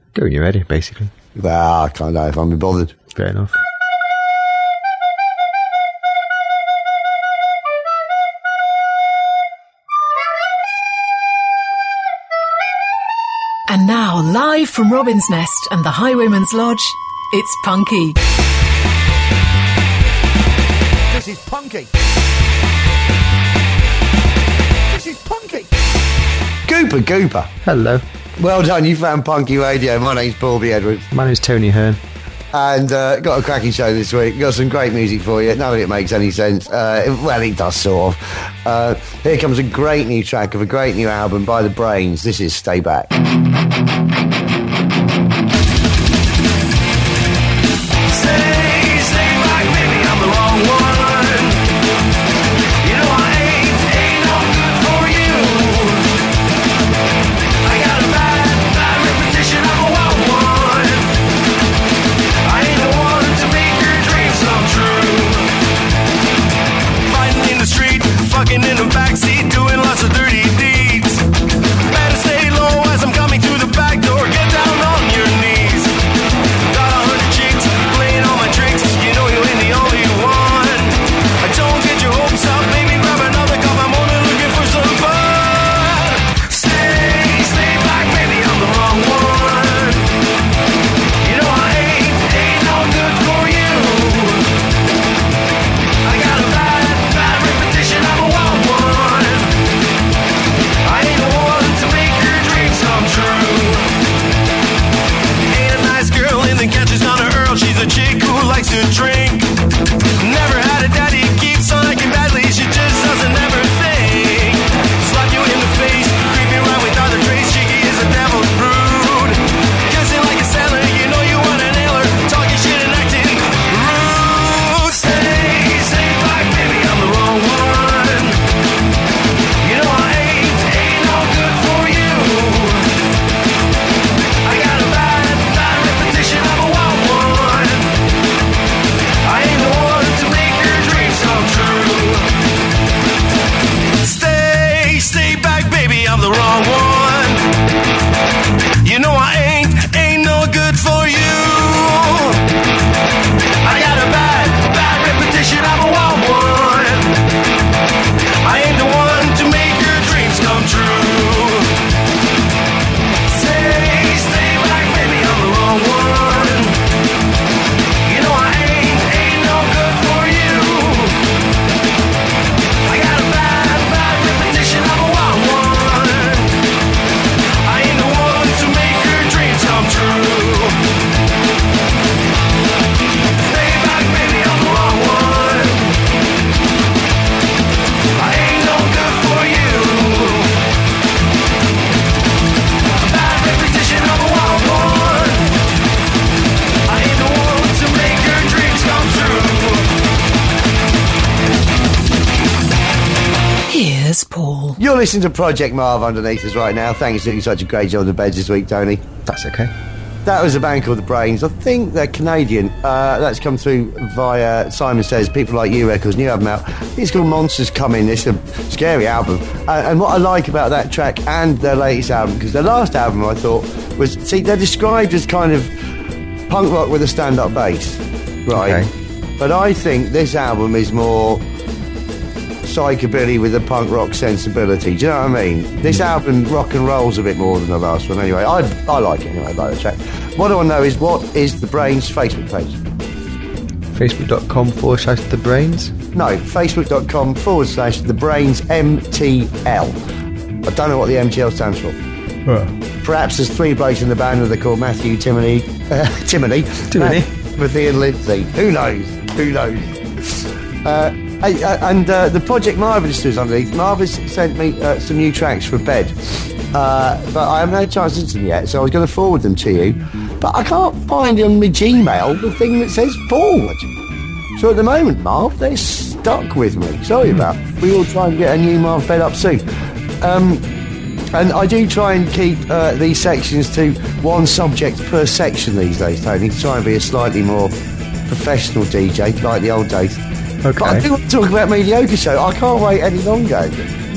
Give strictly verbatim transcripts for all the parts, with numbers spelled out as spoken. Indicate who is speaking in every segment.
Speaker 1: Go when you're ready, basically.
Speaker 2: Well, I can't know if I'm bothered.
Speaker 1: Fair enough.
Speaker 3: And now, live from Robin's Nest and the Highwayman's Lodge, it's Punky.
Speaker 2: This is Punky. This is Punky. Gooper Gooper.
Speaker 1: Hello.
Speaker 2: Well done, you found Punky Radio. My name's Paul B. Edwards.
Speaker 1: My name's Tony Hearn.
Speaker 2: And uh, got a cracking show this week. Got some great music for you. None of it makes any sense. Uh, well, it does sort of. Uh, here comes a great new track of a great new album by The Brains. This is Stay Back.
Speaker 4: In the backseat, doing lots of dirty deeds. Better stay low as I'm coming through the back door. Get down on your knees. Got a hundred chicks playing all my tricks. You know you ain't the only one. Don't get your hopes up, baby. Grab another cup. I'm only looking for some fun. Stay, stay back, baby. I'm the wrong one. You know I ain't, ain't no good for you. I got a bad, bad reputation. I'm a wild one. I ain't the one to make your dreams come true. Ain't a nice girl in the catches on her Earl. She's a chick who likes to drink. Never had a daddy, keeps on acting badly. She just doesn't ever think. Slap you in the face, creeping around with other traits. Cheeky is a devil's brood. Kissing like a sailor, you know you wanna nail her. Talking shit and acting rude. Stay, stay back, baby, I'm the wrong one. You know I ain't, ain't no good for you. I got a bad, bad reputation, I'm a wild one. I ain't the one to make your dreams come true. Stay, stay back, baby, I'm the wrong one. You know I ain't, ain't no good for you. I got a bad, bad reputation, I'm a wild one. I ain't the one to make your dreams come true. Stay, stay back, baby, I'm the wrong one. You know I ain't, ain't no good for you. I got a bad, bad reputation, I'm a wild one. I ain't the one to make your dreams come true. Stay back, baby, I'm the wrong one. I ain't no good for you. A bad reputation, I'm a wild one. I ain't the one to make your dreams come true.
Speaker 3: Here's Paul.
Speaker 2: You're listening to Project Marv underneath us right now. Thanks for doing such a great job on the beds this week, Tony.
Speaker 1: That's okay.
Speaker 2: That was a band called The Brains. I think they're Canadian. Uh, that's come through via Simon Says, People Like You Records, new album out. It's called Monsters Come In. It's a scary album. Uh, and what I like about that track and their latest album, because their last album I thought was, see, they're described as kind of punk rock with a stand-up bass, right?
Speaker 1: Okay.
Speaker 2: But I think this album is more psychobilly with a punk rock sensibility. Do you know what I mean? This album rock and rolls a bit more than the last one. Anyway, I I like it anyway. I like the track. What I want to know is, what is The Brains' Facebook page?
Speaker 1: Facebook.com forward slash The Brains.
Speaker 2: No, Facebook.com forward slash The Brains M T L. I don't know what the M T L stands for.
Speaker 1: Oh.
Speaker 2: Perhaps there's three blokes in the band and they're called Matthew, Timony, uh, Timony,
Speaker 1: Timony,
Speaker 2: Matthew and Lindsay. Who knows? Who knows? Uh, Hey, uh, and uh, the Project Marv is underneath. Marv has sent me uh, some new tracks for bed, uh, but I haven't had a chance to listen to them yet, so I was going to forward them to you. But I can't find on my Gmail the thing that says forward. So at the moment, Marv, they're stuck with me. Sorry about that. We will try and get a new Marv bed up soon. Um, and I do try and keep uh, these sections to one subject per section these days, Tony, to try and be a slightly more professional D J, like the old days.
Speaker 1: Okay.
Speaker 2: But I do want to talk about Mediocre Show. I can't wait any longer.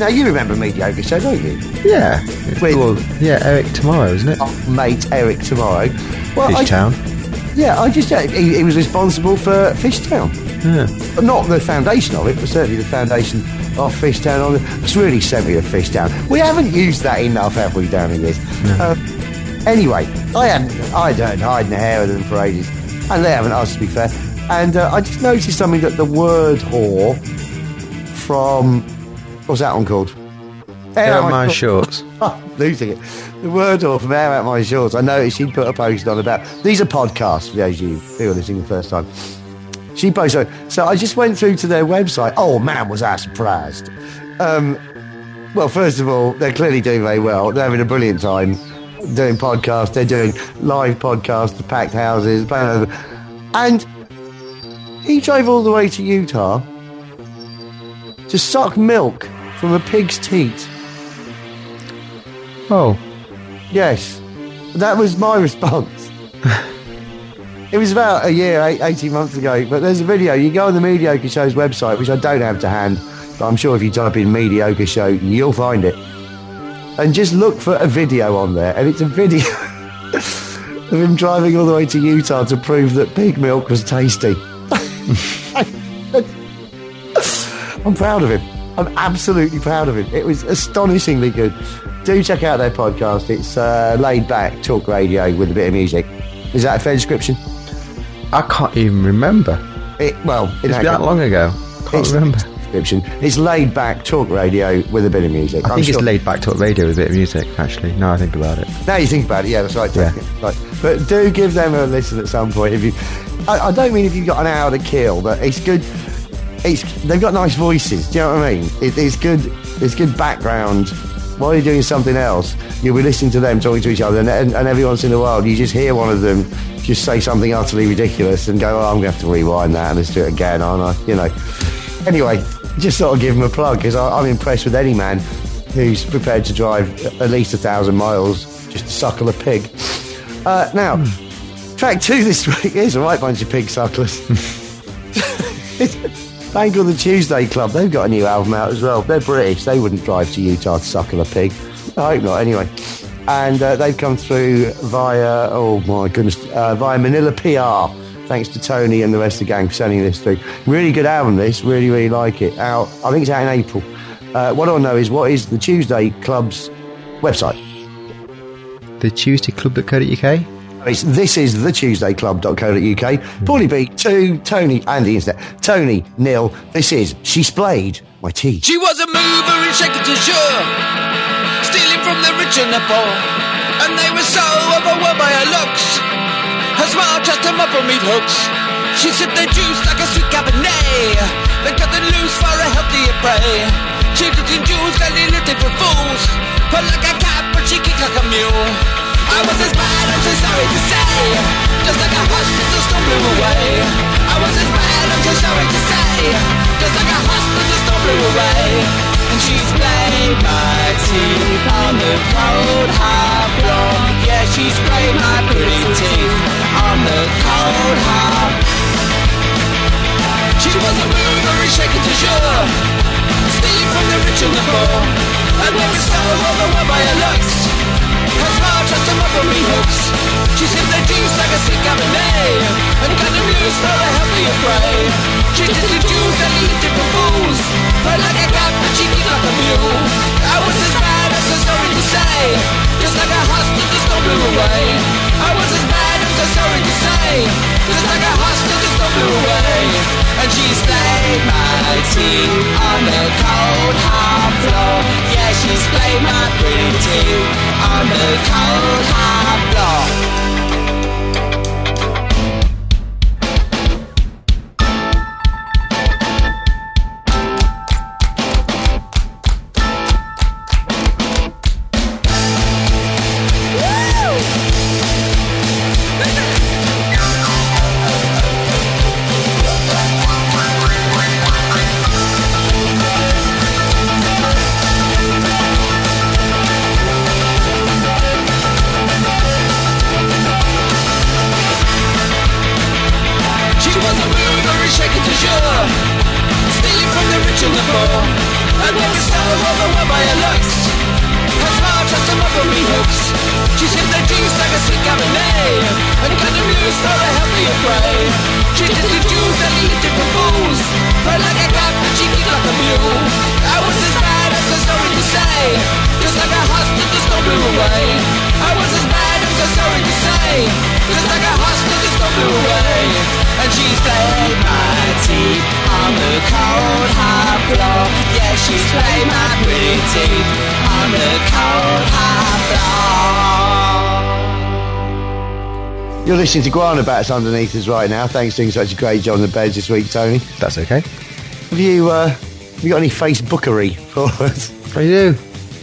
Speaker 2: now you remember Mediocre Show, don't you?
Speaker 1: Yeah. It's
Speaker 2: With-
Speaker 1: called, yeah, Eric Tomorrow, isn't it?
Speaker 2: Oh, mate Eric Tomorrow. Well, I,
Speaker 1: Fishtown.
Speaker 2: yeah, I just uh, he, he was responsible for Fishtown.
Speaker 1: Yeah.
Speaker 2: But not the foundation of it, but certainly the foundation of Fishtown. On the, it's really sent me to Fishtown. We haven't used that enough, have we, down the years?
Speaker 1: No.
Speaker 2: Um, anyway, I hadn't, I hadn't hiding the hair of them for ages, and they haven't asked, to be fair. And uh, I just noticed something that the word whore from what's that one called?
Speaker 1: Air Out My Shorts.
Speaker 2: Losing it. The word whore from Air Out My Shorts. I noticed she'd put a post on about these are podcasts for those of you who are listening the first time. She posted. So I just went through to their website. Oh man, was I surprised. Um, well, first of all, they're clearly doing very well. They're having a brilliant time doing podcasts. They're doing live podcasts to packed houses, playing over. And he drove all the way to Utah to suck milk from a pig's teat.
Speaker 1: Oh.
Speaker 2: Yes. That was my response. It was about a year, eight, eighteen months ago, but there's a video. You go on the Mediocre Show's website, which I don't have to hand, but I'm sure if you type in Mediocre Show, you'll find it. And just look for a video on there, and it's a video of him driving all the way to Utah to prove that pig milk was tasty. I'm proud of him. I'm absolutely proud of him. It was astonishingly good. Do check out their podcast. It's uh, laid back talk radio with a bit of music. Is that a fair description?
Speaker 1: I can't even remember.
Speaker 2: It, well, in
Speaker 1: It's that long ago. I can't
Speaker 2: it's
Speaker 1: remember.
Speaker 2: Description. It's laid back talk radio with a bit of music.
Speaker 1: I
Speaker 2: I'm
Speaker 1: think
Speaker 2: sure.
Speaker 1: it's laid back talk radio with a bit of music, actually. Now I think about it.
Speaker 2: Now you think about it, yeah, that's right.
Speaker 1: Yeah.
Speaker 2: Right. But do give them a listen at some point. If you, I, I don't mean if you've got an hour to kill, but it's good. It's they've got nice voices. Do you know what I mean? It, it's good. It's good background. While you're doing something else, you'll be listening to them talking to each other, and, and, and every once in a while, you just hear one of them just say something utterly ridiculous and go, "Oh, I'm going to have to rewind that and let's do it again, aren't I?" You know. Anyway, just sort of give them a plug because I'm impressed with any man who's prepared to drive at least a thousand miles just to suckle a pig. Uh, now, hmm. track two this week is a right bunch of pig sucklers. Band called the Tuesday Club. They've got a new album out as well. They're British. They wouldn't drive to Utah to suckle a pig. I hope not, anyway. And uh, they've come through via, oh my goodness, uh, via Manila P R. Thanks to Tony and the rest of the gang for sending this through. Really good album, this. Really, really like it. Out, I think it's out in April. Uh, what I want to know is, what is the Tuesday Club's website?
Speaker 1: The Tuesday Club dot co dot uk?
Speaker 2: It's, this is the tuesday club dot co dot uk. Paulie B, to Tony and the internet. Tony, Neil, this is She Splayed My Teeth.
Speaker 5: She was a mover and shaker to sure, stealing from the rich and the poor, and they were so overwhelmed by her looks. Her smile just them up on meat hooks. She sipped their juice like a sweet Cabernet, then cut them loose for a healthier prey. She took in jewels, got little for fools, put like a cat but she kicked like a mule. I was as bad, I'm so sorry to say, just like a hush as the storm blew away. I was as bad, I'm so sorry to say, just like a hush as the storm blew away. And she splayed my teeth on the cold hard floor. Yeah, she sprayed my pretty teeth on the cold hard. She was a mover and shaker to sure, stealing from the rich and the poor, and they were so overwhelmed by her looks. Her smile just them up on me hooks. She sipped their juice like a sweet Cabernet, and cut them loose for a healthier prey. She did the juice that eat different fools, but like a cat but she kicked like a mule. I was as bad as the story to say, just like a husk that the storm blew away. I was as bad as the sorry to say, just like a husk that the storm blew away. And she splayed my teeth on the cold hard floor. Yeah, she splayed my pretty teeth on the cold hard floor. And they were so overwhelmed by her looks. Her smile just them up on me hooks. She said they juice like a sweet Cabernet, and cut them loose for a healthier prey. She did the juice and eat different fools. Felt like a cat but she kicked like a mule. I was as bad as the story to say, just like a hostage the storm blew away. I was as bad, I'm so sorry to say, just like a hostage the storm blew away. And she's played my teeth on the cold hard floor. Yeah, she's played my pretty teeth on the cold hard floor.
Speaker 2: You're listening to Guana Bats underneath us right now. Thanks for doing such a great job on the beds this week, Tony.
Speaker 1: That's okay.
Speaker 2: Have you, uh, have you got any Facebookery for us?
Speaker 1: I do.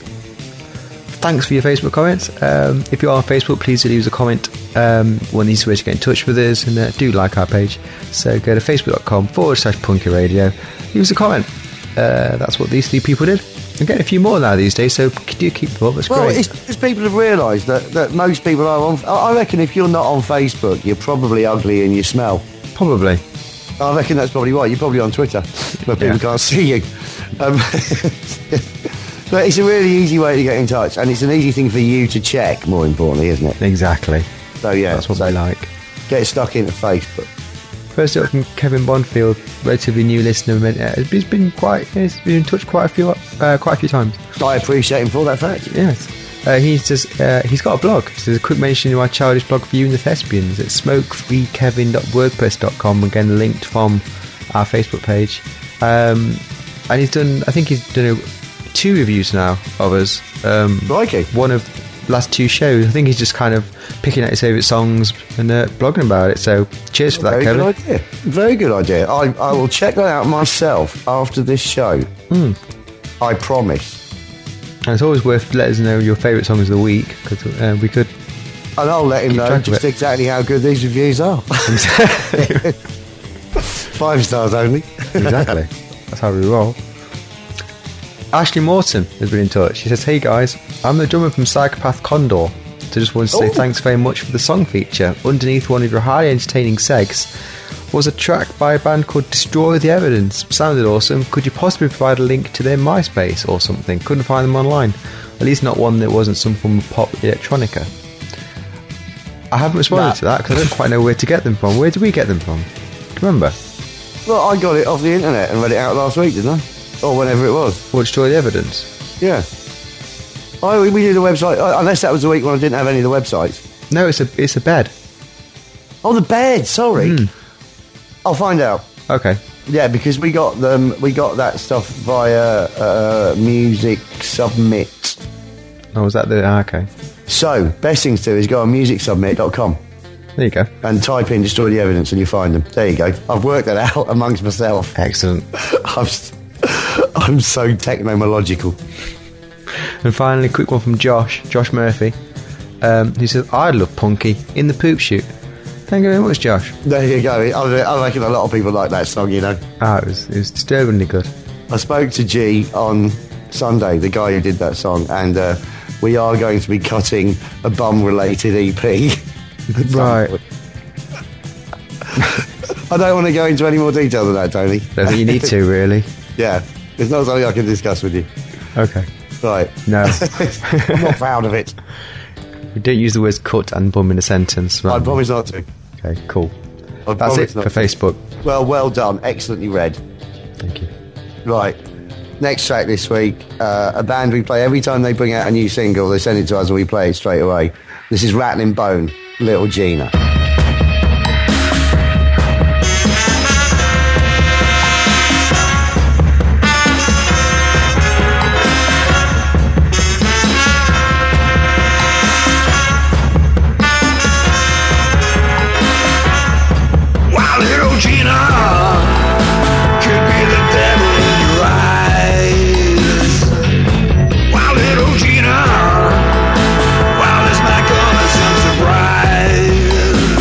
Speaker 1: Thanks for your Facebook comments. Um, if you are on Facebook, please do leave us a comment. Um, one easy way to get in touch with us, and uh, do like our page. So go to facebook.com forward slash punky radio. Leave us a comment. Uh, that's what these three people did. I'm getting a few more now these days, so do keep them up. That's
Speaker 2: well,
Speaker 1: great.
Speaker 2: it's because people have realised that, that most people are on. I reckon if you're not on Facebook, you're probably ugly and you smell.
Speaker 1: Probably.
Speaker 2: I reckon that's probably why. You're probably on Twitter, where people
Speaker 1: Yeah.
Speaker 2: can't see you. Um, but it's a really easy way to get in touch, and it's an easy thing for you to check, more importantly, isn't it?
Speaker 1: Exactly.
Speaker 2: So, yeah.
Speaker 1: That's what
Speaker 2: so
Speaker 1: we like.
Speaker 2: Get stuck into Facebook.
Speaker 1: First up from Kevin Bondfield, relatively new listener. Uh, He's been quite, he's been in touch quite a few, uh, quite a few times.
Speaker 2: I appreciate him for that fact.
Speaker 1: Yes. Uh, he's just, uh, he's got a blog. So there's a quick mention in my childish blog for you and the thespians. It's smoke free kevin dot wordpress dot com. Again, linked from our Facebook page. Um, and he's done, I think he's done a, two reviews now of us. Um,
Speaker 2: Crikey.
Speaker 1: One of the last two shows. I think he's just kind of picking out his favourite songs and uh, blogging about it. So cheers for that,
Speaker 2: Very
Speaker 1: Kevin.
Speaker 2: good idea. Very good idea. I, I will check that out myself after this show.
Speaker 1: Mm.
Speaker 2: I promise.
Speaker 1: And it's always worth letting us know your favourite songs of the week, because uh, we could.
Speaker 2: And I'll let him
Speaker 1: Keep
Speaker 2: know
Speaker 1: track of
Speaker 2: just
Speaker 1: it.
Speaker 2: exactly how good these reviews are. Five stars only.
Speaker 1: Exactly. That's how we roll. Ashley Morton has been in touch. She says, "Hey guys, I'm the drummer from Psychopath Condor. So just wanted to say
Speaker 2: Ooh.
Speaker 1: thanks very much for the song feature. Underneath one of your highly entertaining segs was a track by a band called Destroy the Evidence. Sounded awesome. Could you possibly provide a link to their MySpace or something? Couldn't find them online. At least not one that wasn't some form of pop electronica." I haven't responded
Speaker 2: Nah.
Speaker 1: to that because I don't quite know where to get them from. Where do we get them from? Do you remember?
Speaker 2: Well, I got it off the internet and read it out last week, didn't I? Or whenever it was.
Speaker 1: Or Destroy the Evidence?
Speaker 2: Yeah. I, we did a website, uh, unless that was the week when I didn't have any of the websites.
Speaker 1: No, it's a it's a bed.
Speaker 2: Oh, the bed, sorry.
Speaker 1: Hmm.
Speaker 2: I'll find out.
Speaker 1: Okay.
Speaker 2: Yeah, because we got them, we got that stuff via uh, Music Submit.
Speaker 1: Oh, was that the... Ah, okay.
Speaker 2: So, best thing to do is go on music submit dot com
Speaker 1: There you go.
Speaker 2: and type in Destroy the Evidence and you find them. There you go. I've worked that out amongst myself.
Speaker 1: Excellent.
Speaker 2: I'm, s- I'm so technomological.
Speaker 1: And finally, a quick one from Josh, Josh Murphy. Um, he says, "I love Punky in the Poop Shoot." Thank you very much, Josh.
Speaker 2: There you go. I, I reckon a lot of people like that song, you know.
Speaker 1: Ah, it was, it was disturbingly good.
Speaker 2: I spoke to G on Sunday, the guy who did that song, and uh, we are going to be cutting a bum-related E P.
Speaker 1: Right.
Speaker 2: I don't want to go into any more detail than that, Tony.
Speaker 1: I don't think you need to, really.
Speaker 2: Yeah, it's not something I can discuss with you.
Speaker 1: Okay.
Speaker 2: Right.
Speaker 1: No.
Speaker 2: I'm not proud of it.
Speaker 1: We don't use the words cut and bum in a sentence.
Speaker 2: I
Speaker 1: Right.
Speaker 2: promise not to.
Speaker 1: Okay, cool.
Speaker 2: I
Speaker 1: That's
Speaker 2: promise
Speaker 1: it
Speaker 2: not
Speaker 1: for
Speaker 2: to.
Speaker 1: Facebook.
Speaker 2: Well, well done. Excellently read.
Speaker 1: Thank you.
Speaker 2: Right. Next track this week, uh, a band we play every time they bring out a new single. They send it to us and we play it straight away. This is Rattling Bone, Little Gina.
Speaker 4: Wow, little Gina could be the devil in your eyes. Wow, little Gina, wow, this might come as some surprise.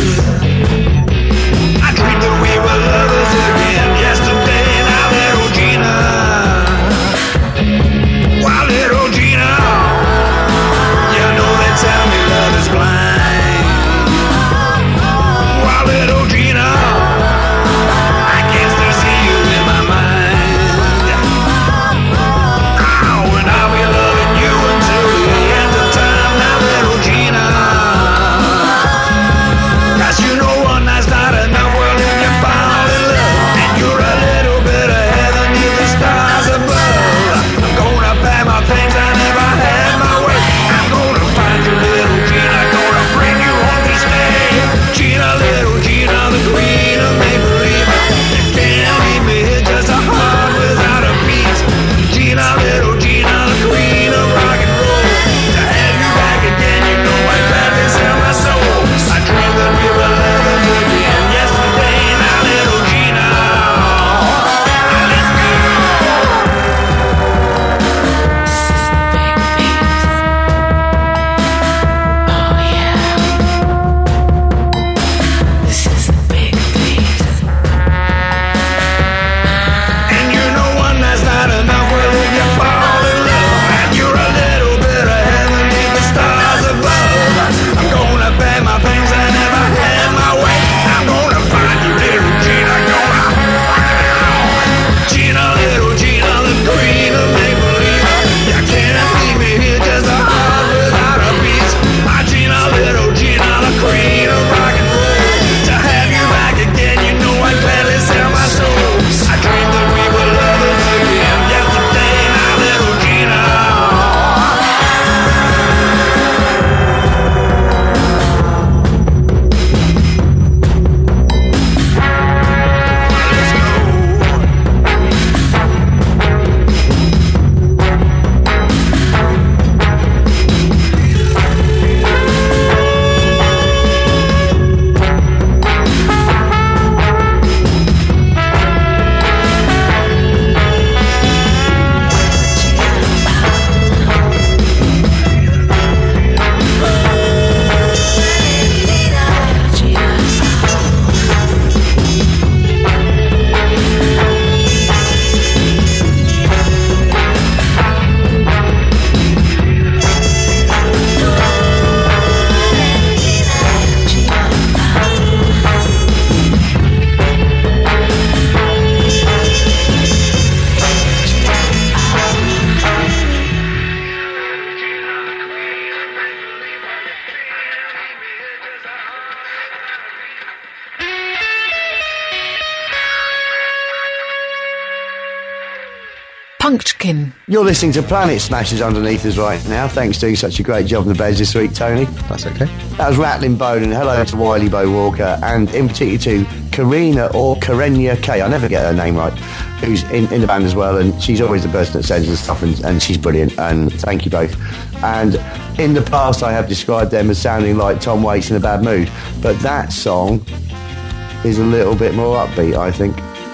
Speaker 3: Punchkin.
Speaker 2: You're listening to Planet Smashers underneath us right now. Thanks for doing such a great job in the beds this week, Tony.
Speaker 1: That's okay.
Speaker 2: That was Rattling Bone, and hello to Wiley Bow Walker, and in particular to Karina or Karenia K. I never get her name right, who's in, in the band as well, and she's always the person that sends us stuff, and, and she's brilliant, and thank you both. And in the past I have described them as sounding like Tom Waits in a bad mood, but that song is a little bit more upbeat, I think.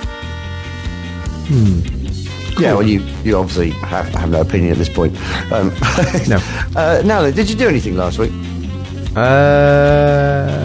Speaker 1: Hmm.
Speaker 2: Cool. Yeah, well, you, you obviously have, have no opinion at this point. Um,
Speaker 1: no.
Speaker 2: Uh, now then, did you do anything last week?
Speaker 1: Uh,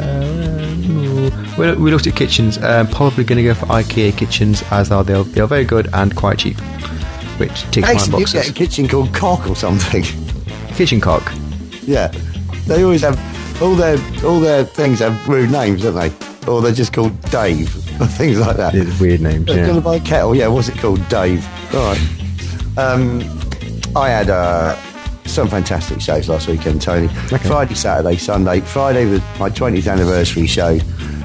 Speaker 1: we, we looked at kitchens. Um, probably going to go for IKEA kitchens, as are they. They are very good and quite cheap, which ticks my
Speaker 2: Actually, you
Speaker 1: boxes.
Speaker 2: get a kitchen called Cock or something.
Speaker 1: Kitchen cock.
Speaker 2: Yeah, they always have all their all their things have rude names, don't they? Or they're just called Dave or things like that.
Speaker 1: It's weird names.
Speaker 2: They're
Speaker 1: Yeah.
Speaker 2: going to buy a kettle. Yeah, what's it called? Dave. All right. Um, I had uh, some fantastic shows last weekend, Tony.
Speaker 1: Okay.
Speaker 2: Friday, Saturday, Sunday. Friday was my twentieth anniversary show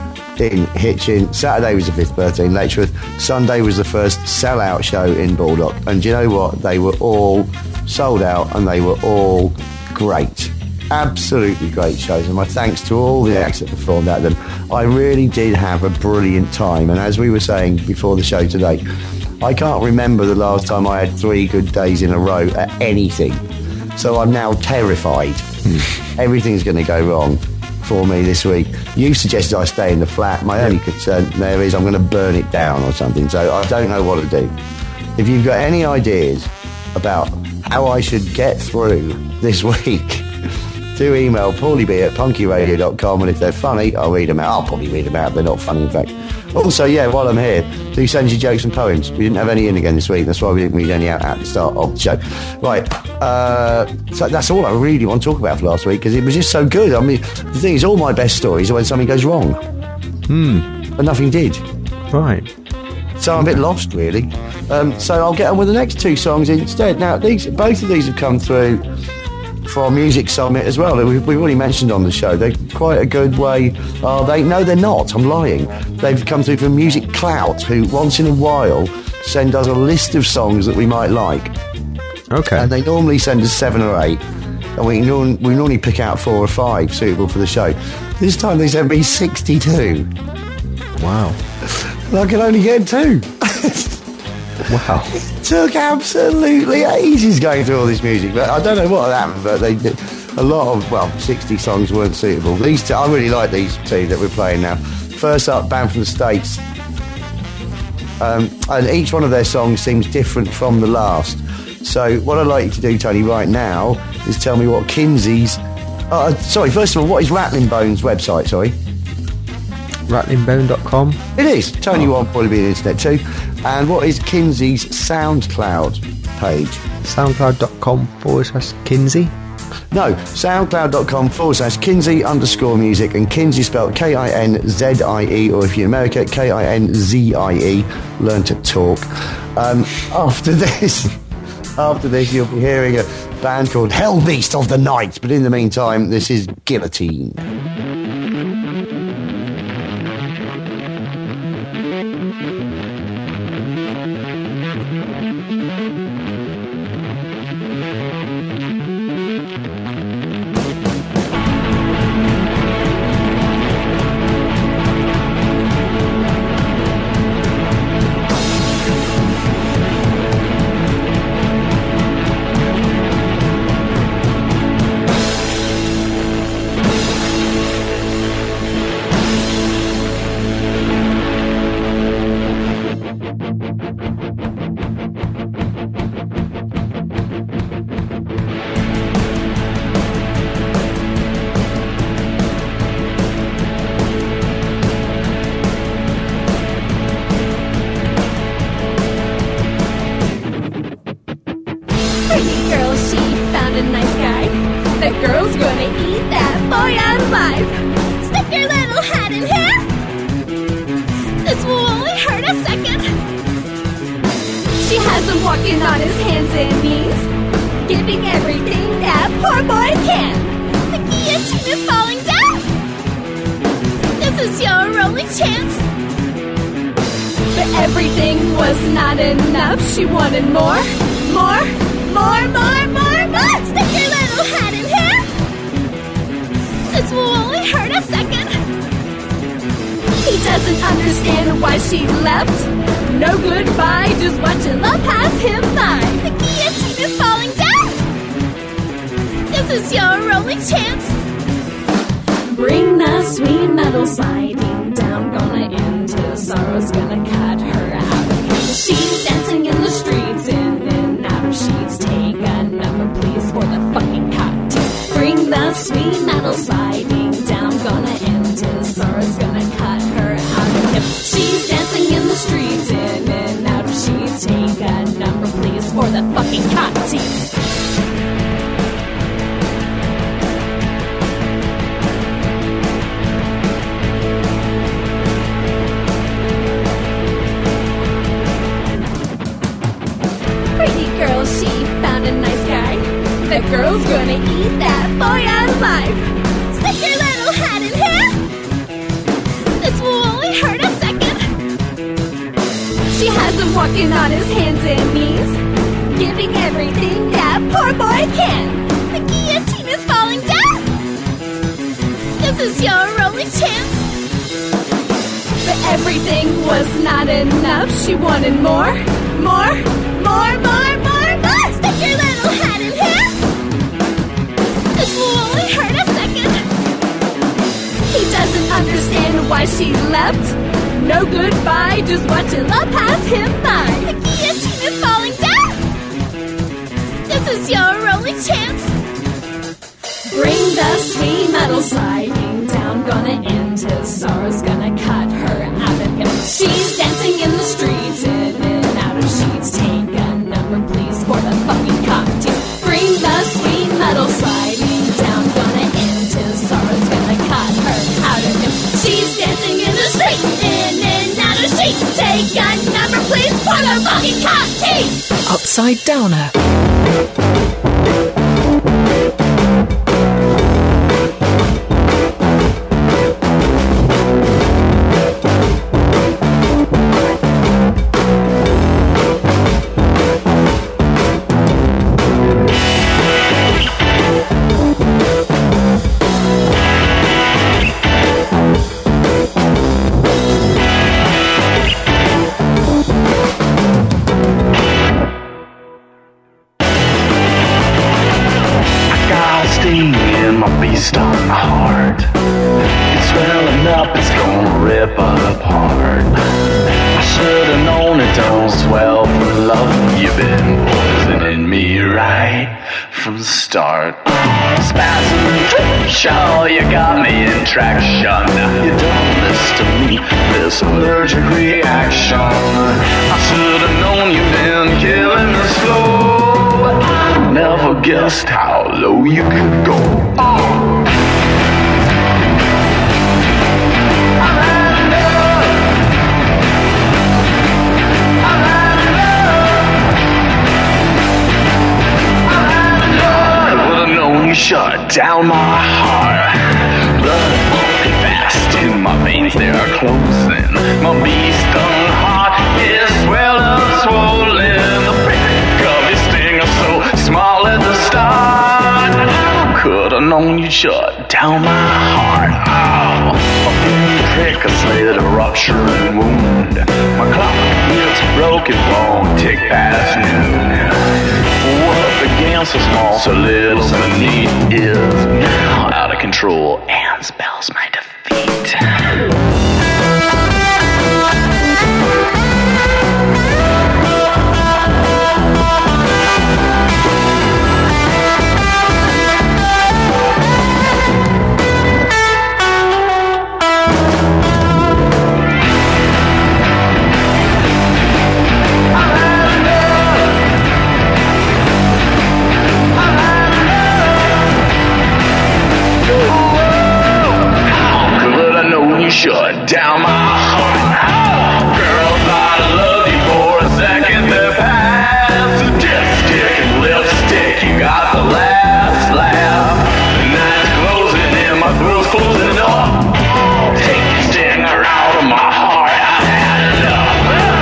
Speaker 2: in Hitchin. Saturday was the fifth birthday in Letchworth. Sunday was the first sell-out show in Baldock. And do you know what? They were all sold out, and they were all great. Absolutely great shows, and my thanks to all the acts that performed at them. I really did have a brilliant time, and as we were saying before the show today, I can't remember the last time I had three good days in a row at anything. So I'm now terrified. Everything's going to go wrong for me this week. You suggested I stay in the flat. My only concern there is I'm going to burn it down or something, so I don't know what to do. If you've got any ideas about how I should get through this week, do email paulieb at punkyradio dot com, and if they're funny, I'll read them out. I'll probably read them out if they're not funny, in fact. Also, yeah, while I'm here, do send your jokes and poems. We didn't have any in again this week. That's why we didn't read any out at the start of the show. Right, uh, so that's all I really want to talk about for last week, because it was just so good. I mean, the thing is, all my best stories are when something goes wrong.
Speaker 1: Hmm.
Speaker 2: But nothing did.
Speaker 1: Right.
Speaker 2: So I'm a bit lost, really. Um, so I'll get on with the next two songs instead. Now, these both of these have come through from Music Summit as well. We've, we've already mentioned on the show. They're quite a good way. Are they? No, they're not. I'm lying. They've come through from Music Clout, who once in a while send us a list of songs that we might like.
Speaker 1: Okay.
Speaker 2: And they normally send us seven or eight. And we, norm- we normally pick out four or five suitable for the show. This time they sent me sixty-two.
Speaker 1: Wow.
Speaker 2: And I can only get two.
Speaker 1: Wow.
Speaker 2: Took absolutely ages going through all this music, but I don't know what happened, but they did a lot of, well, sixty songs weren't suitable. These two, I really like these two that we're playing now. First up, band from the States, um, and each one of their songs seems different from the last. So what I'd like you to do, Tony, right now is tell me what Kinsey's uh, sorry, first of all, what is Rattling Bone's website? Sorry,
Speaker 1: rattling bone dot com.
Speaker 2: it is. Tony will probably be on the internet too. And what is Kinsey's SoundCloud page?
Speaker 1: soundcloud.com forward slash Kinsey.
Speaker 2: No, soundcloud.com forward slash Kinsey underscore music, and Kinsey spelled K I N Z I E, or if you're in America, K I N Z I E. Learn to talk. Um, after this, after this, you'll be hearing a band called Hell Beast of the Night, but in the meantime, this is Guillotine.
Speaker 6: But everything was not enough. She wanted more, more, more, more, more, more. Stick your little head in here. This will only hurt a second. He doesn't understand why she left. No goodbye, just watching love pass him by. The guillotine is falling down. This is your only chance. Bring the sweet metal sliding down. Gonna end his sorrows, gonna cut her out of him. She's dancing in the streets, in and out of sheets. Take a number, please, for the fucking cocktail. Bring the sweet metal sliding down. Gonna end his sorrows, gonna cut her out of him. She's dancing in the streets, in and out of sheets. Take a number, please, for the fucking cocktail. She found a nice guy. The girl's gonna eat that boy alive. Stick your little head in here. This will only hurt a second. She has him walking on his hands and knees, giving everything that poor boy can. The guillotine is falling down. This is your only chance. But everything was not enough. She wanted more, more, more, more, more. Stick your little head in here. This will only hurt a second. He doesn't understand why she left. No goodbye, just watching love pass him by. The guillotine is falling down. This is your only chance. Bring the sweet metal sliding down. Gonna end his sorrows, gonna cut her out of him. She's dancing in the streets, in and out of sheets. Take a number, please, for the fucking cocktail. Bring the sweet metal sliding down. Gonna end his sorrows, gonna cut her out of him. She's dancing in the streets, in and out of sheets. Take a number, please, for the fucking cocktail.
Speaker 3: Upside Downer.
Speaker 7: On my heart, it's swelling up, it's gonna rip apart. I should've known it don't swell for love. You've been poisoning me right from the start. Spasm, show you got me in traction. You done this to me, this allergic reaction. I should've known you've been killing me slow, but I never guessed how low you could go. Oh. Shut down my heart. Blood pumping fast in my veins, they are closing. My bee-stung heart is swelling, swollen. The prick of your stinger so small at the start. Could've known you'd shut down my heart. Oh, a prick, a slit, a rupturing wound. My clock, it's broken, won't tick past noon. What began so small, so little, so neat, is now out of control and spells my defeat. Shut down my heart. Girl, thought I loved you for a second that passed. Dipstick and lipstick, you got the last laugh. The night's closing and my throat's closing up. Take your stinger out of my heart, I've had enough.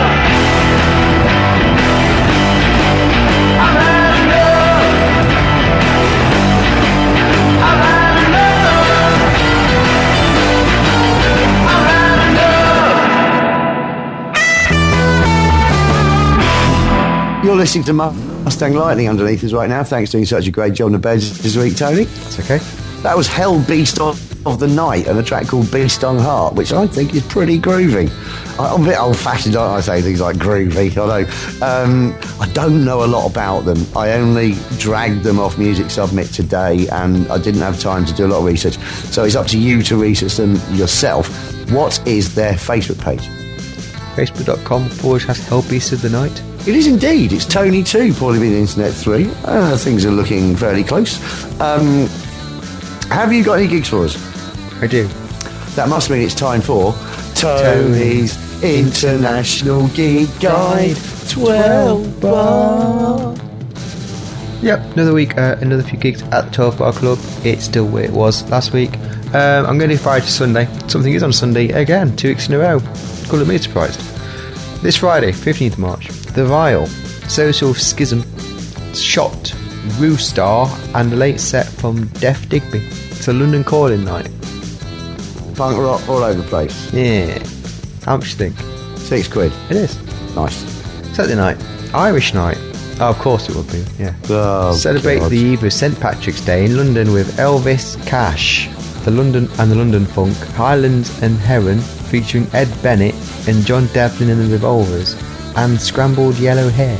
Speaker 2: listening to Mustang Lightning underneath us right now. Thanks for doing such a great job on the beds this week, Tony.
Speaker 1: It's okay.
Speaker 2: That was Hell Beast of the Night and a track called Beast on Heart, which I think is pretty groovy. I'm a bit old-fashioned, don't I, say things like groovy, I know. Um, I don't know a lot about them. I only dragged them off Music Submit today, and I didn't have time to do a lot of research. So it's up to you to research them yourself. What is their Facebook page?
Speaker 1: Facebook.com forward slash Hellbeast of the Night.
Speaker 2: It is indeed. It's Tony two, Paulie B, the Internet three. Uh, things are looking fairly close. Um, have you got any gigs for us?
Speaker 1: I do.
Speaker 2: That must mean it's time for Tony's International Gig Guide twelve bar.
Speaker 1: Yep, another week, uh, another few gigs at the twelve bar club. It's still where it was last week. Um, I'm going to do Friday to Sunday. Something is on Sunday again, two weeks in a row. Couldn't be surprised. This Friday, fifteenth of March, The Vile, Social Schism, Shot, Roostar, and a late set from Def Digby. It's a London calling night.
Speaker 2: Punk rock all over the place.
Speaker 1: Yeah. How much do you think?
Speaker 2: Six quid.
Speaker 1: It is.
Speaker 2: Nice.
Speaker 1: Saturday night, Irish night. Oh, of course it would be, yeah.
Speaker 2: Oh,
Speaker 1: Celebrate
Speaker 2: God.
Speaker 1: the eve of Saint Patrick's Day in London with Elvis Cash, the London and the London Funk, Highlands and Heron, featuring Ed Bennett and John Devlin and the Revolvers, and Scrambled Yellow Hair.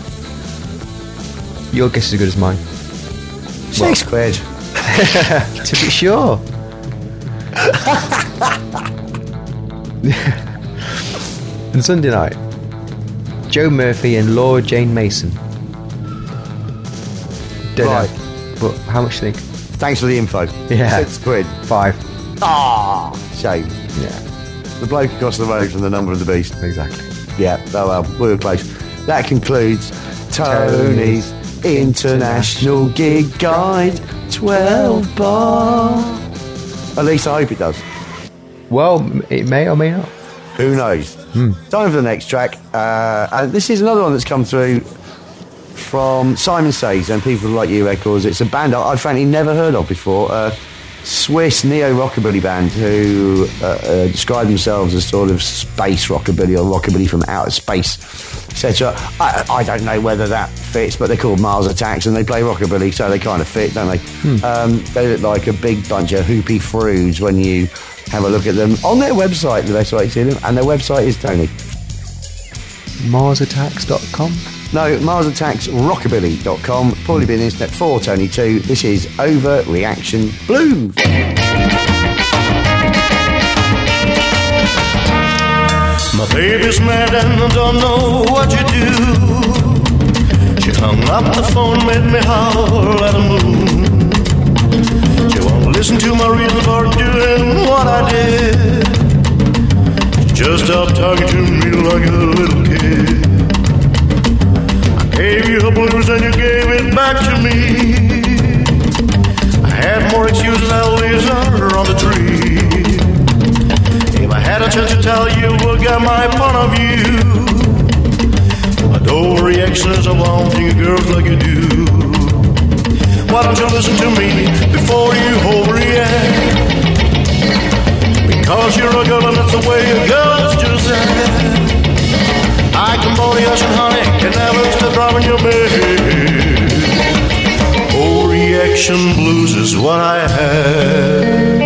Speaker 1: Your guess is as good as mine.
Speaker 2: Six quid.
Speaker 1: To be sure. And Sunday night, Joe Murphy and Laura Jane Mason. Don't
Speaker 2: Right.
Speaker 1: know, but how much do you think?
Speaker 2: Thanks for the info.
Speaker 1: Yeah.
Speaker 2: Six quid.
Speaker 1: Five.
Speaker 2: Ah, shame.
Speaker 1: Yeah,
Speaker 2: The bloke across the road from the Number of the Beast.
Speaker 1: exactly.
Speaker 2: Yeah, oh well, we were close. That concludes Tony's International Gig Guide twelve bar. At least I hope it does.
Speaker 1: Well, m- it may or may not.
Speaker 2: Who knows?
Speaker 1: Hmm.
Speaker 2: Time for the next track. Uh, and this is another one that's come through from Simon Says and People Like You Records. It's a band I- I'd frankly never heard of before. A Swiss neo-rockabilly band who uh, uh, describe themselves as sort of space rockabilly or rockabilly from outer space, et cetera. I, I don't know whether that fits, but they're called Mars Attacks and they play rockabilly, so they kind of fit, don't they?
Speaker 1: Hmm.
Speaker 2: Um, they look like a big bunch of hoopy froods when you have a look at them on their website, the best way to see them, and their website is Tony.
Speaker 1: Mars Attacks dot com.
Speaker 2: No, Mars Attacks Rockabilly dot com. Probably been internet for Tony two. This is Overreaction Blues.
Speaker 4: My baby's mad and I don't know what you do. She hung up the phone, made me howl at the moon. She won't listen to my reason for doing what I did. She just stopped talking to me like a little kid. I gave you her blues and you gave it back to me. I had more excuses, I'll leave her on the tree. If I had a chance to tell you, would get my point of view. But overreactions are wanting girls like you do. Why don't you listen to me before you overreact? Because you're a girl and that's the way a girl's just act. I can boil the ocean, honey, can never stop driving your bed. Overreaction blues is what I had.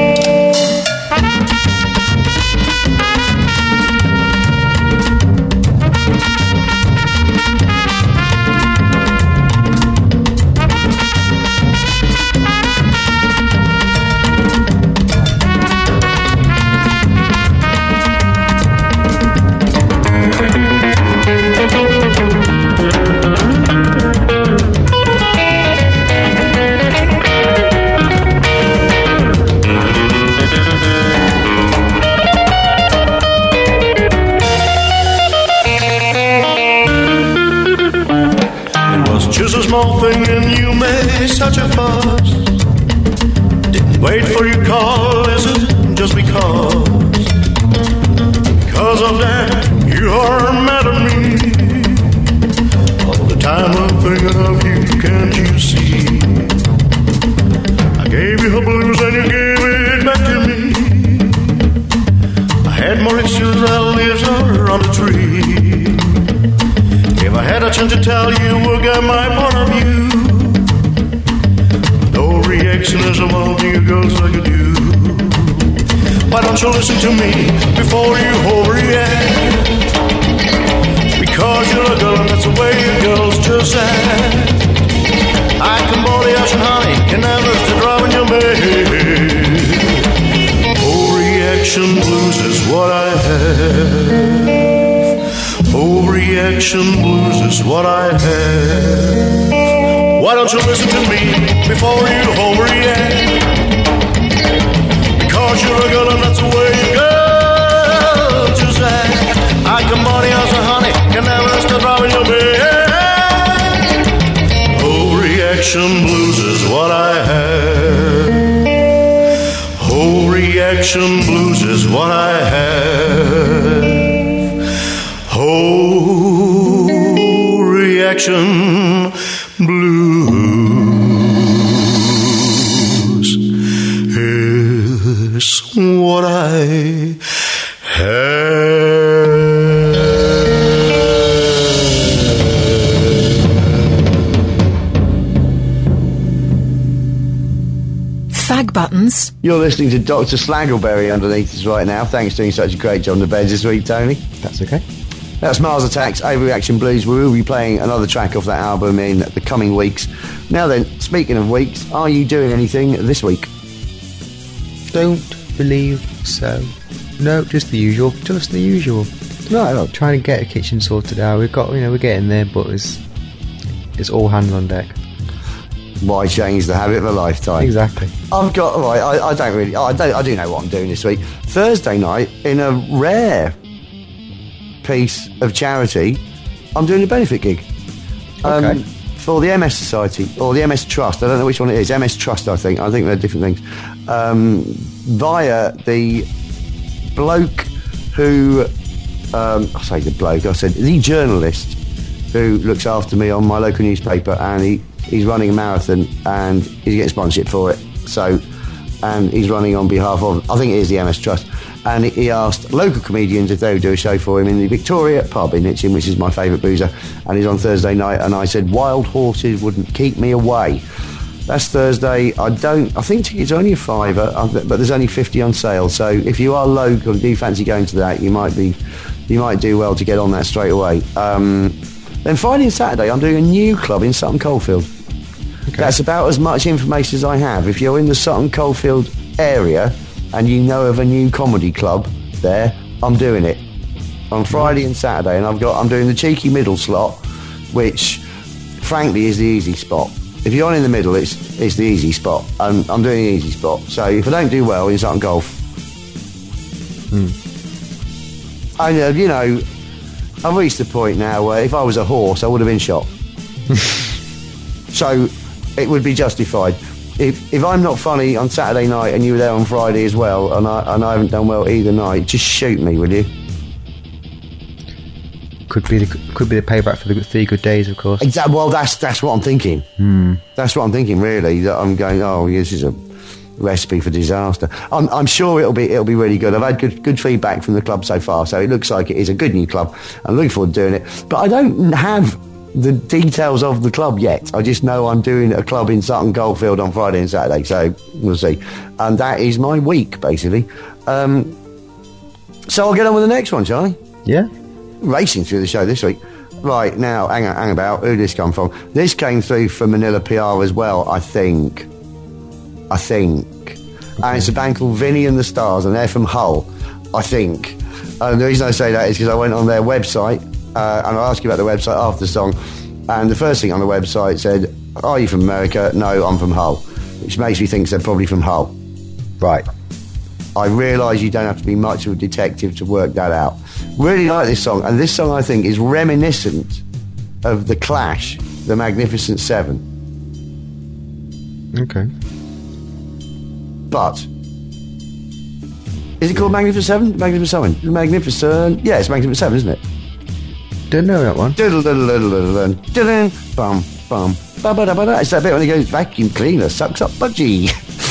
Speaker 4: Small thing and you made such a fuss. Didn't wait for your call, listen, just because. Because of that, you are mad at me. All the time I'm thinking of you, can't you see? I gave you her blues and you gave it back to me. I had more excuses, I lived her on the tree. If I had
Speaker 8: a chance to tell you, we'll get my point of view. No reaction is a one you girls like you do. Why don't you listen to me before you overreact? Because you're a girl and that's the way you girls just act. I can boil the ocean, honey, can never stop driving your bed. Overreaction blues is what I have. Overreaction blues is what I have. Why don't you listen to me before you overreact? Because you're a girl and that's the way you go. Just act. I can body us a honey, can never stop driving your bed. Overreaction blues is what I have. Overreaction blues is what I have. Overreaction blues is what I have.
Speaker 3: Fag buttons.
Speaker 2: You're listening to Doctor Slaggleberry underneath us right now. Thanks for doing such a great job on the beds this week, Tony.
Speaker 1: That's okay.
Speaker 2: That's Mars Attacks, Overreaction Blues. We will be playing another track off that album in the coming weeks. Now then, speaking of weeks, are you doing anything this week?
Speaker 1: Don't believe so. No, just the usual. Just the usual.
Speaker 2: Right, look.
Speaker 1: Trying to get a kitchen sorted out. We've got, you know, we're getting there, but it's it's all hands on deck.
Speaker 2: Why change the habit of a lifetime?
Speaker 1: Exactly.
Speaker 2: I've got right. I, I don't really. I don't. I do know what I'm doing this week. Thursday night, in a rare piece of charity, I'm doing a benefit gig. Um,
Speaker 1: Okay.
Speaker 2: For the M S Society or the M S Trust. I don't know which one it is. M S Trust, I think. I think they're different things. Um, via the bloke who, um, I say the bloke. I said the journalist who looks after me on my local newspaper, and he. He's running a marathon and he's getting sponsorship for it. So, and he's running on behalf of, I think it is the M S Trust. And he asked local comedians if they would do a show for him in the Victoria pub in Itchin, which is my favourite boozer. And he's on Thursday night. And I said, wild horses wouldn't keep me away. That's Thursday. I don't, I think tickets are only a fiver, but there's only fifty on sale. So if you are local and do fancy going to that, you might be, you might do well to get on that straight away. Um, then Friday and Saturday, I'm doing a new club in Sutton Coldfield. Okay. That's about as much information as I have. If you're in the Sutton Coldfield area and you know of a new comedy club there, I'm doing it on Friday and Saturday, and I've got I'm doing the cheeky middle slot, which frankly is the easy spot. If you're in the middle, it's it's the easy spot, and I'm doing the easy spot. So if I don't do well in Sutton Golf,
Speaker 1: mm.
Speaker 2: I know you know I've reached the point now where if I was a horse, I would have been shot. So it would be justified. If if I'm not funny on Saturday night and you were there on Friday as well, and I and I haven't done well either night, just shoot me, will you?
Speaker 1: Could be the could be the payback for the three good days, of course.
Speaker 2: Exactly. Well, that's that's what I'm thinking.
Speaker 1: Hmm.
Speaker 2: That's what I'm thinking. Really, that I'm going. Oh, this is a recipe for disaster. I'm I'm sure it'll be it'll be really good. I've had good good feedback from the club so far, so it looks like it is a good new club. I'm looking forward to doing it, but I don't have the details of the club yet. I just know I'm doing a club in Sutton Coldfield on Friday and Saturday, so we'll see. And that is my week, basically. Um, so I'll get on with the next one, Charlie.
Speaker 1: Yeah.
Speaker 2: Racing through the show this week. Right, now, hang, hang about. Who did this come from? This came through from Manila P R as well, I think. I think. Okay. And it's a band called Vinny and the Stars, and they're from Hull, I think. And the reason I say that is because I went on their website, Uh, and I'll ask you about the website after the song, and the first thing on the website said, are you from America? No, I'm from Hull, which makes me think they're probably from Hull. Right. I realise you don't have to be much of a detective to work that out. Really like this song, and this song I think is reminiscent of The Clash, The Magnificent Seven.
Speaker 1: Okay.
Speaker 2: But is it called Magnificent Seven? Magnificent Seven? Magnificent, yeah, it's Magnificent Seven, isn't it?
Speaker 1: Don't know that one.
Speaker 2: Diddle diddle diddle diddle diddle bum bum ba ba da ba da. It's that bit when he goes vacuum cleaner sucks up budgie.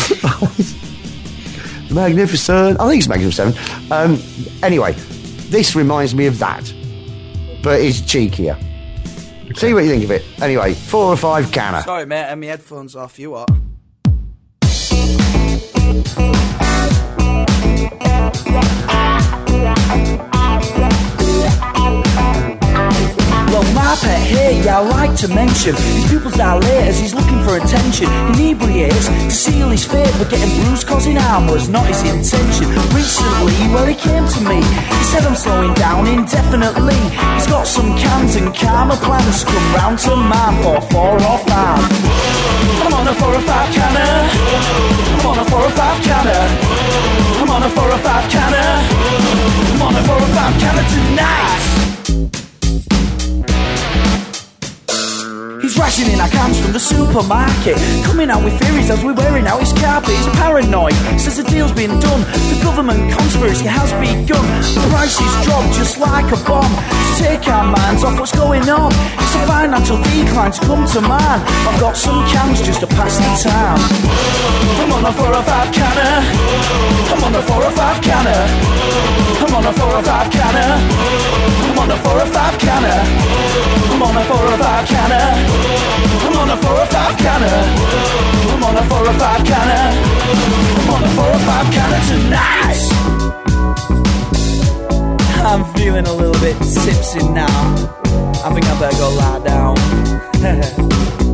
Speaker 2: Magnificent. I think it's Magnificent Seven. Um, anyway, this reminds me of that, but it's cheekier. See what you think of it. Anyway, four or five canner.
Speaker 5: Sorry, mate, I had my headphones off. You what? Well, my pet here, yeah, I like to mention his pupils dilate as he's looking for attention. Inebriates to seal his fate, but getting bruised causing harm was not his intention. Recently, well, he came to me. He said I'm slowing down indefinitely. He's got some cans and karma plans to come round to mine for four or five. I'm on a four or five canner. I'm on a four or five canner. I'm on a four or five canner. I'm on a four or five canner tonight. He's rationing our cans from the supermarket, coming out with theories as we're wearing out his carpet. He's paranoid, says the deal's been done. The government conspiracy has begun. Prices drop just like a bomb to take our minds off what's going on. It's a financial decline to come to mind. I've got some cans just to pass the time. I'm on a four or five canner. I'm on a four or five canner. I'm on a four or five canner. I'm on a four or five canner. I'm on a four or five canner. I'm on a four or five canner. I'm on a four or five canner. I'm on a four or five canner tonight. I'm feeling a little bit tipsy now. I think I better go lie down.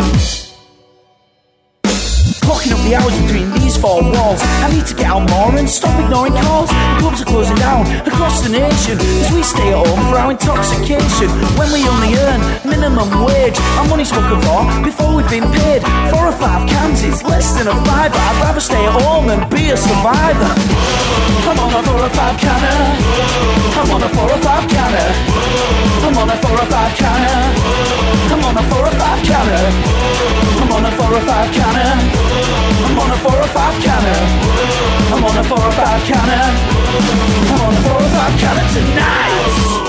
Speaker 5: Clocking up the hours between these four walls. I need to get out more and stop ignoring calls. The clubs are closing down across the nation as we stay at home for our intoxication. When we only earn minimum wage, our money's spoken for before we've been paid. Four or five cans is less than a fiver. I'd rather stay at home and be a survivor. I'm on a four or five canner. I'm on a four or five canner. I'm on a four or five canner. I'm on a four or five canner. I'm on a four or five canner. I'm on a four or five canner. I'm on a four or five canner. I'm on a four or five canner tonight.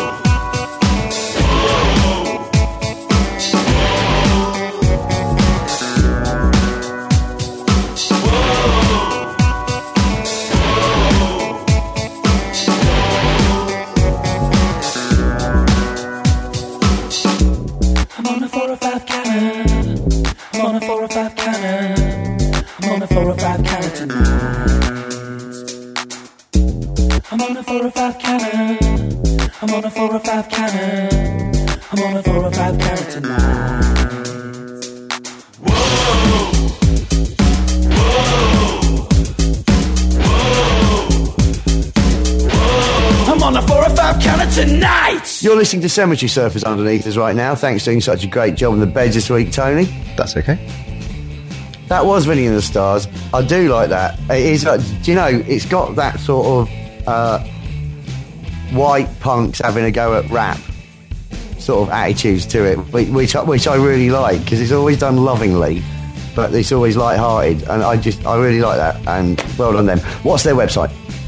Speaker 5: I'm on a four or five canner. I'm on a four or five canner. I'm on a four or five canner tonight. I'm on a four or five canner. I'm on a four or five canner. I'm on a four or five canner tonight. Whoa! Whoa! I'm on a four or five canner tonight.
Speaker 2: You're listening to Cemetery Surfers underneath us right now. Thanks for doing such a great job on the beds this week, Tony.
Speaker 1: That's okay.
Speaker 2: That was Vinny and the Stars. I do like that. It is. Uh, do you know? It's got that sort of uh, white punks having a go at rap sort of attitudes to it, which which I really like because it's always done lovingly, but it's always light-hearted, and I just I really like that. And well done them. What's their website?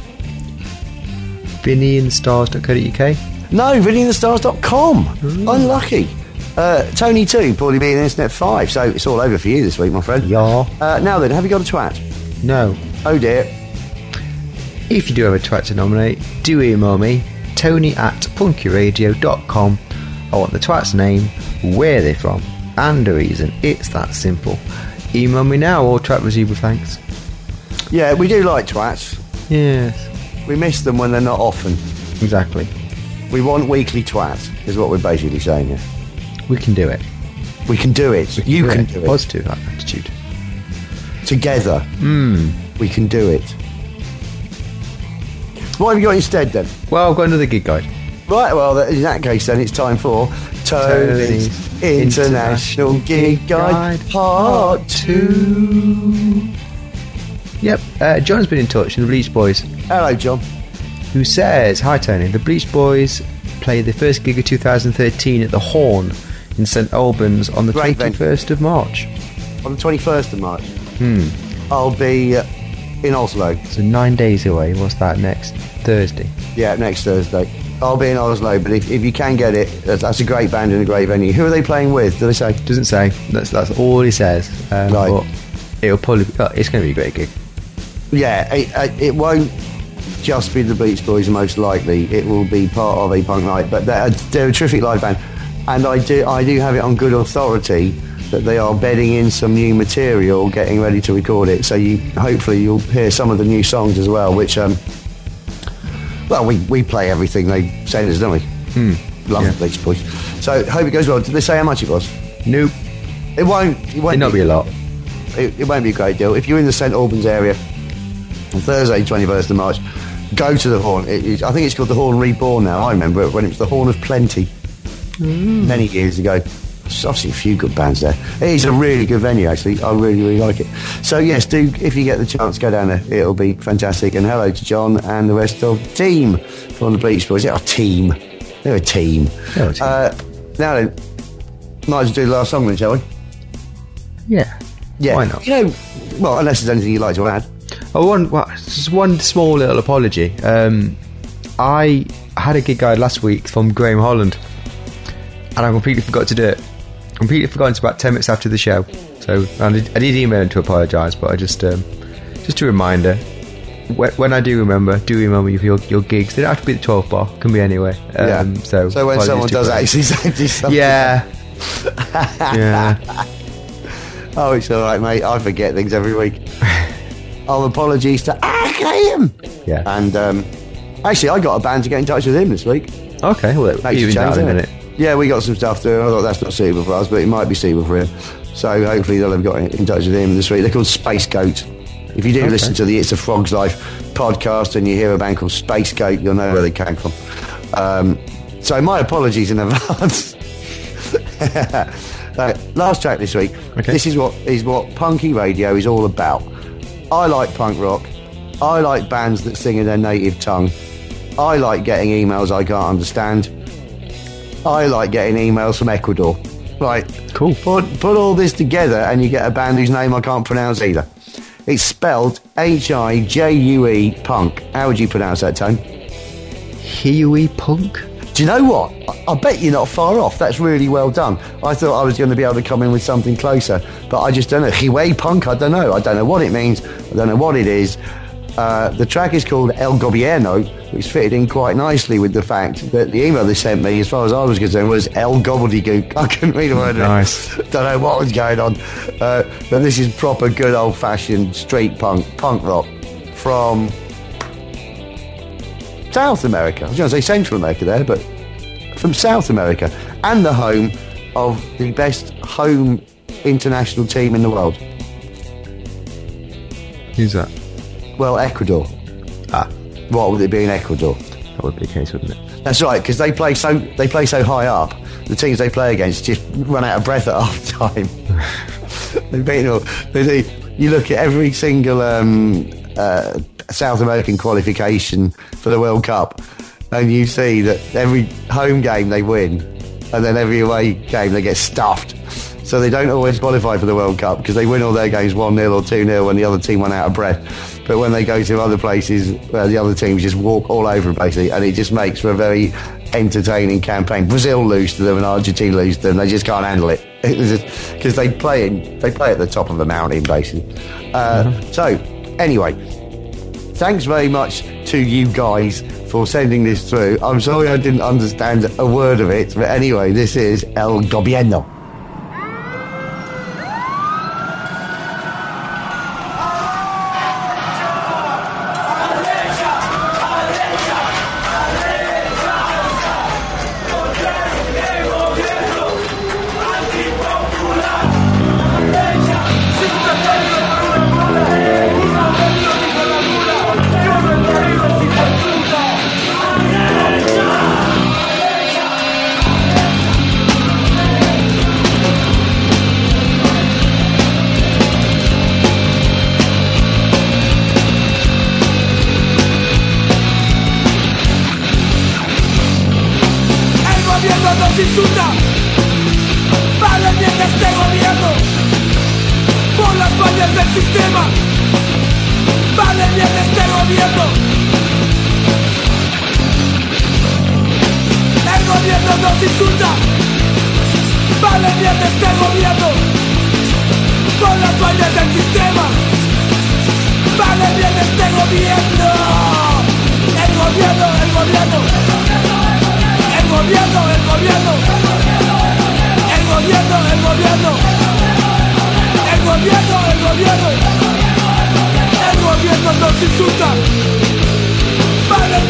Speaker 1: vinny and stars dot co dot uk.
Speaker 2: No, vinny and the stars dot com. Unlucky. Uh, Tony too, probably being Internet five, so it's all over for you this week, my friend.
Speaker 1: Yeah.
Speaker 2: Uh, now then, have you got a twat?
Speaker 1: No.
Speaker 2: Oh dear.
Speaker 1: If you do have a twat to nominate, do email me, tony at punkyradio dot com. I want the twat's name, where they're from, and the reason. It's that simple. Email me now or twat receive with thanks.
Speaker 2: Yeah, we do like twats.
Speaker 1: Yes.
Speaker 2: We miss them when they're not often.
Speaker 1: Exactly.
Speaker 2: We want weekly twats, is what we're basically saying here.
Speaker 1: We can do it.
Speaker 2: We can do it.
Speaker 1: Can
Speaker 2: you
Speaker 1: do
Speaker 2: can
Speaker 1: it.
Speaker 2: do it.
Speaker 1: Positive attitude.
Speaker 2: Together.
Speaker 1: Mm.
Speaker 2: We can do it. What have you got instead then?
Speaker 1: Well, I've got another gig guide.
Speaker 2: Right, well, in that case then, it's time for Tony's
Speaker 1: Tony's
Speaker 2: International Gig Guide,
Speaker 1: Guide
Speaker 2: Part two.
Speaker 1: Yep, uh, John's been in touch, and the Bleach Boys,
Speaker 2: Hello, John.
Speaker 1: who says, "Hi Tony, the Bleach Boys play their first gig of two thousand thirteen at the Horn in St Albans on the
Speaker 2: Great
Speaker 1: twenty-first of March.
Speaker 2: On the twenty-first of March.
Speaker 1: Hmm.
Speaker 2: I'll be uh, in Oslo.
Speaker 1: So nine days away. What's that? Next Thursday.
Speaker 2: Yeah, next Thursday. I'll be in Oslo, but if, if you can get it, that's, that's a great band and a great venue. Who are they playing with? Do they say?
Speaker 1: Doesn't say. That's that's all he says. Um,
Speaker 2: Right.
Speaker 1: But it'll probably. Be, oh, it's going to be a great gig.
Speaker 2: Yeah, it, it, it won't just be the Beach Boys, most likely. It will be part of a punk night, but they're, they're a terrific live band. and I do I do have it on good authority that they are bedding in some new material, getting ready to record it. So you hopefully you'll hear some of the new songs as well, which um, well we, we play everything they send us, don't we?
Speaker 1: Hmm.
Speaker 2: Love
Speaker 1: Yeah.
Speaker 2: the Beach Boys. So hope it goes well. Did they say how much it was?
Speaker 1: Nope.
Speaker 2: It won't. It won't
Speaker 1: It'd not be a lot.
Speaker 2: It, it won't be a great deal. If you're in the Saint Albans area on Thursday, twenty-first of March, go to the Horn. It, it, I think it's called the Horn Reborn now. I remember it when it was the Horn of Plenty mm. many years ago. I've seen a few good bands there. It is a really good venue, actually. I really, really like it. So, yes, do, if you get the chance, go down there. It'll be fantastic. And hello to John and the rest of the team from the Beach Boys. They're a team. They're a team.
Speaker 1: They're a team.
Speaker 2: Uh, now then, might as well do the last song then, shall we?
Speaker 1: Yeah.
Speaker 2: Yeah.
Speaker 1: Why not?
Speaker 2: You know, well, unless there's anything you'd like to add.
Speaker 1: Oh, one, well, just one small little apology. Um, I had a gig guide last week from Graham Holland, and I completely forgot to do it. Completely forgot until about ten minutes after the show. So I did, I did email him to apologise, but I just, um, just a reminder. When, when I do remember, do remember your your gigs. They don't have to be the twelfth bar. Can be anyway. Um,
Speaker 2: Yeah.
Speaker 1: So,
Speaker 2: So when
Speaker 1: apologies
Speaker 2: someone
Speaker 1: to
Speaker 2: does
Speaker 1: Graham.
Speaker 2: actually send you something.
Speaker 1: Yeah. Yeah.
Speaker 2: Oh, it's all right, mate. I forget things every week. Oh, apologies to Graham.
Speaker 1: Yeah.
Speaker 2: And um, actually, I got a band to get in touch with him this week.
Speaker 1: Okay. Well,
Speaker 2: Makes
Speaker 1: even
Speaker 2: a change,
Speaker 1: that in a
Speaker 2: doesn't
Speaker 1: minute.
Speaker 2: it? Yeah, we got some stuff to do. I thought that's not suitable for us, but it might be suitable for him. So hopefully they'll have got in, in touch with him this week. They're called Space Goat. If you do
Speaker 1: Okay.
Speaker 2: listen to the It's a Frog's Life podcast and you hear a band called Space Goat, you'll know where they came from. Um, so my apologies in advance. Uh, last track this week.
Speaker 1: Okay.
Speaker 2: This is what is what punky radio is all about. I like punk rock. I like bands that sing in their native tongue. I like getting emails I can't understand. I like getting emails from Ecuador. Right.
Speaker 1: Cool.
Speaker 2: Put, put all this together and you get a band whose name I can't pronounce either. It's spelled H I J U E punk. How would you pronounce that, Tone?
Speaker 1: Huey Punk?
Speaker 2: Do you know what? I, I bet you're not far off. That's really well done. I thought I was going to be able to come in with something closer, but I just don't know. Huey punk? I don't know. I don't know what it means. I don't know what it is. Uh, the track is called El Gobierno, which fitted in quite nicely with the fact that the email they sent me, as far as I was concerned, was El Gobbledygook. I couldn't read a word of it.
Speaker 1: Nice.
Speaker 2: Don't know what was going on. Uh, but this is proper good old-fashioned street punk, punk rock from South America. I was going to say Central America there, but from South America. And the home of the best home international team in the world.
Speaker 1: Who's that?
Speaker 2: Well, Ecuador.
Speaker 1: Ah,
Speaker 2: What would it be in Ecuador?
Speaker 1: that would be the case, wouldn't it?
Speaker 2: That's right, because they play so they play so high up. The teams they play against just run out of breath at half time. They've beaten all. They do. You look at every single um, uh, South American qualification for the World Cup, and you see that every home game they win, and then every away game they get stuffed. So they don't always qualify for the World Cup because they win all their games one nil or two nil when the other team run out of breath. But when they go to other places, uh, the other teams just walk all over them, basically, and it just makes for a very entertaining campaign. Brazil lose to them and Argentina lose to them. They just can't handle it because they play in, they play at the top of the mountain, basically. Uh, mm-hmm. So, anyway, thanks very much to you guys for sending this through. I'm sorry I didn't understand a word of it, but anyway, this is El Gobierno.
Speaker 9: Nos insulta, vale bien este gobierno, por las fallas del sistema, vale bien este gobierno. El gobierno nos insulta, vale bien este gobierno, por las fallas del sistema, vale bien este gobierno. El gobierno, el gobierno, el gobierno, el gobierno.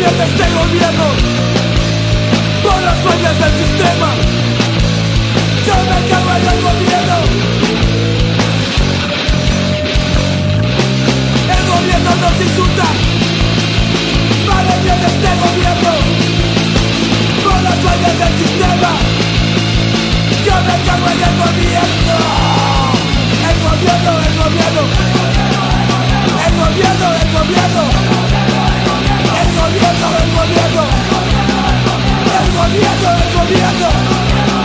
Speaker 9: viene este gobierno por las fallas del sistema. Yo me cargo en el gobierno. El gobierno nos insulta. Vale bien este gobierno por las fallas del sistema. Yo me cargo en el gobierno. El gobierno, el gobierno. El gobierno, el gobierno. El gobierno, el gobierno. El gobierno, el gobierno.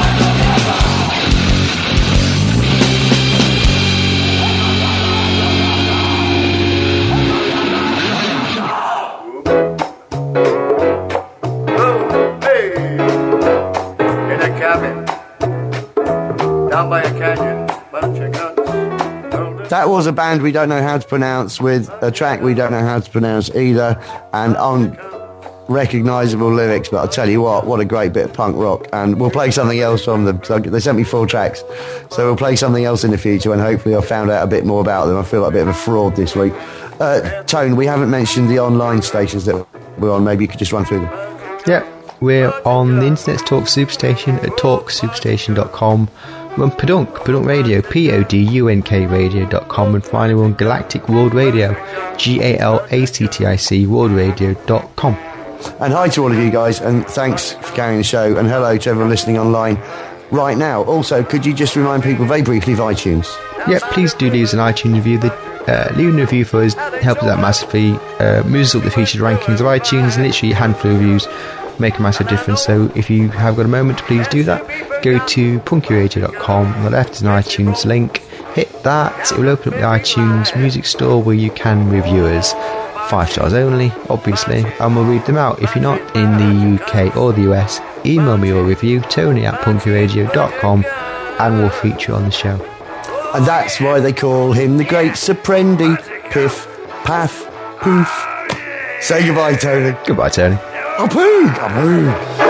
Speaker 2: That was a band we don't know how to pronounce with a track we don't know how to pronounce either, and unrecognisable lyrics. But I'll tell you what, what a great bit of punk rock. And we'll play something else from them. So they sent me four tracks, so we'll play something else in the future, and hopefully I've found out a bit more about them. I feel like a bit of a fraud this week. Uh, Tone, we haven't mentioned the online stations that we're on. Maybe you could just run through them.
Speaker 1: Yeah, we're on the Internet's Talk Superstation at talk superstation dot com. We're on Podunk, Podunk Radio, P O D U N K radio dot com, and finally we're on Galactic World Radio, G A L A C T I C world radio dot com.
Speaker 2: And hi to all of you guys, and thanks for carrying the show, and hello to everyone listening online right now. Also, could you just remind people very briefly of iTunes?
Speaker 1: Yeah, please do leave us an iTunes review. The, uh, leaving a review for us helps us out massively, uh, moves up the featured rankings of iTunes, and literally a handful of reviews make a massive difference. So if you have got a moment, please do that. Go to punky radio dot com. On the left is an iTunes link. Hit that. It will open up the iTunes music store where you can review us. Five stars only, obviously, and we'll read them out. If you're not in the U K or the U S, email me your review, Tony at punky radio dot com, and we'll feature on the show.
Speaker 2: And that's why they call him the Great Surprendi. Piff, paff, poof. Say goodbye, Tony.
Speaker 1: Goodbye, Tony.
Speaker 2: Oh, poo! Oh, poo!